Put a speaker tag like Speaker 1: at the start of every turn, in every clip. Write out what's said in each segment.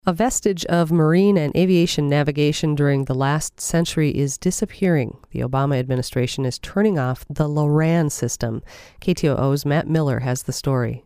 Speaker 1: A vestige of marine and aviation navigation during the last century is disappearing. The Obama administration is turning off the Loran system. KTOO's Matt Miller has the story.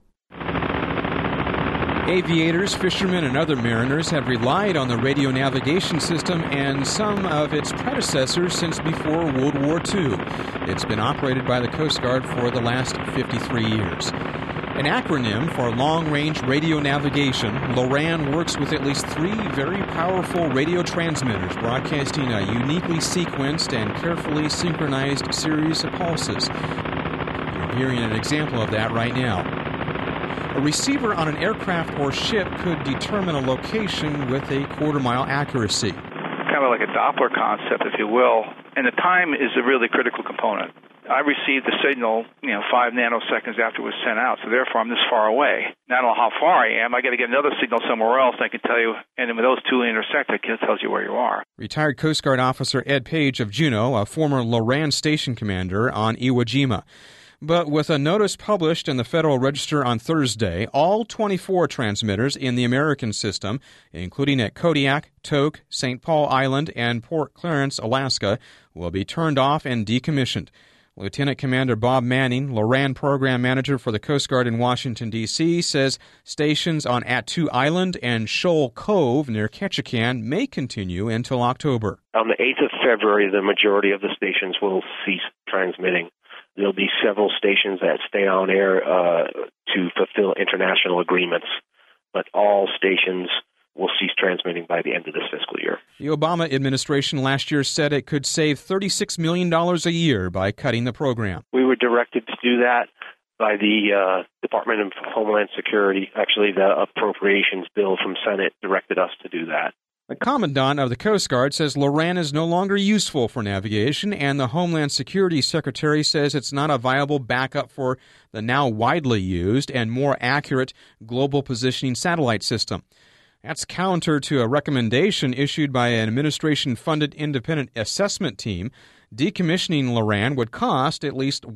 Speaker 2: Aviators, fishermen, and other mariners have relied on the radio navigation system and some of its predecessors since before World War II. It's been operated by the Coast Guard for the last 53 years. An acronym for Long-Range Radio Navigation, Loran works with at least 3 very powerful radio transmitters broadcasting a uniquely sequenced and carefully synchronized series of pulses. You're hearing an example of that right now. A receiver on an aircraft or ship could determine a location with a quarter-mile accuracy.
Speaker 3: Kind of like a Doppler concept, if you will, and the time is a really critical component. I received the signal, 5 nanoseconds after it was sent out, so therefore I'm this far away. Now I don't know how far I am. I got to get another signal somewhere else, and I can tell you, and then when those two intersect, it tells you where you are.
Speaker 2: Retired Coast Guard Officer Ed Page of Juneau, a former Loran station commander on Iwo Jima. But with a notice published in the Federal Register on Thursday, all 24 transmitters in the American system, including at Kodiak, Tok, St. Paul Island, and Port Clarence, Alaska, will be turned off and decommissioned. Lieutenant Commander Bob Manning, Loran Program Manager for the Coast Guard in Washington, D.C., says stations on Attu Island and Shoal Cove near Ketchikan may continue until October.
Speaker 4: On the 8th of February, the majority of the stations will cease transmitting. There'll be several stations that stay on air to fulfill international agreements, but all stations will cease transmitting by the end of this fiscal year.
Speaker 2: The Obama administration last year said it could save $36 million a year by cutting the program.
Speaker 4: We were directed to do that by the Department of Homeland Security. Actually, the appropriations bill from Senate directed us to do that.
Speaker 2: The Commandant of the Coast Guard says Loran is no longer useful for navigation, and the Homeland Security Secretary says it's not a viable backup for the now widely used and more accurate global positioning satellite system. That's counter to a recommendation issued by an administration-funded independent assessment team. Decommissioning Loran would cost at least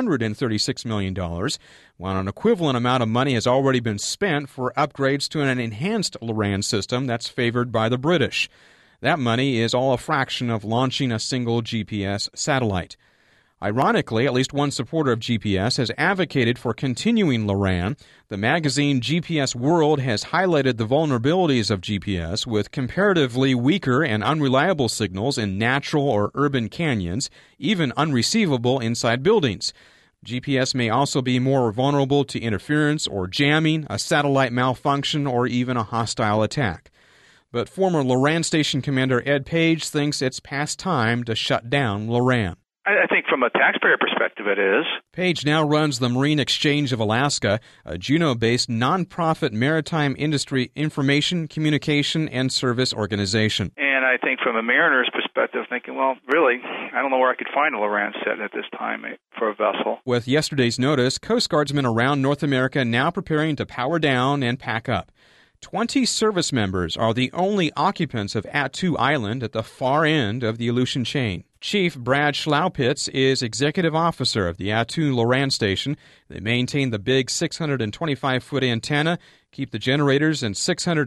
Speaker 2: $136 million, while an equivalent amount of money has already been spent for upgrades to an enhanced Loran system that's favored by the British. That money is all a fraction of launching a single GPS satellite. Ironically, at least one supporter of GPS has advocated for continuing Loran. The magazine GPS World has highlighted the vulnerabilities of GPS with comparatively weaker and unreliable signals in natural or urban canyons, even unreceivable inside buildings. GPS may also be more vulnerable to interference or jamming, a satellite malfunction, or even a hostile attack. But former Loran station commander Ed Page thinks it's past time to shut down Loran.
Speaker 3: I think from a taxpayer perspective it is.
Speaker 2: Page now runs the Marine Exchange of Alaska, a Juneau-based nonprofit maritime industry information, communication, and service organization.
Speaker 3: And I think from a mariner's perspective, thinking, well, really, I don't know where I could find a Loran set at this time for a vessel.
Speaker 2: With yesterday's notice, Coast Guardsmen around North America now preparing to power down and pack up. 20 service members are the only occupants of Attu Island at the far end of the Aleutian chain. Chief Brad Schlaupitz is executive officer of the Attu Loran station. They maintain the big 625-foot antenna, keep the generators and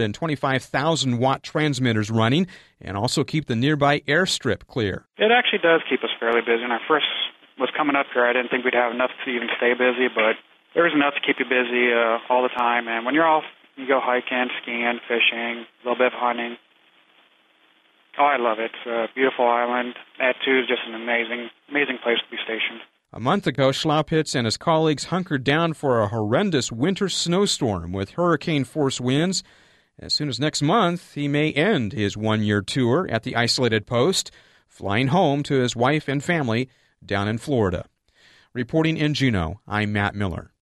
Speaker 2: 625,000-watt transmitters running, and also keep the nearby airstrip clear.
Speaker 5: It actually does keep us fairly busy. When I first was coming up here, I didn't think we'd have enough to even stay busy, but there's enough to keep you busy all the time. And when you're off, you go hiking, skiing, fishing, a little bit of hunting. Oh, I love it. It's a beautiful island. Attu is just an amazing place to be stationed.
Speaker 2: A month ago, Schlaupitz and his colleagues hunkered down for a horrendous winter snowstorm with hurricane-force winds. As soon as next month, he may end his one-year tour at the isolated post, flying home to his wife and family down in Florida. Reporting in Juneau, I'm Matt Miller.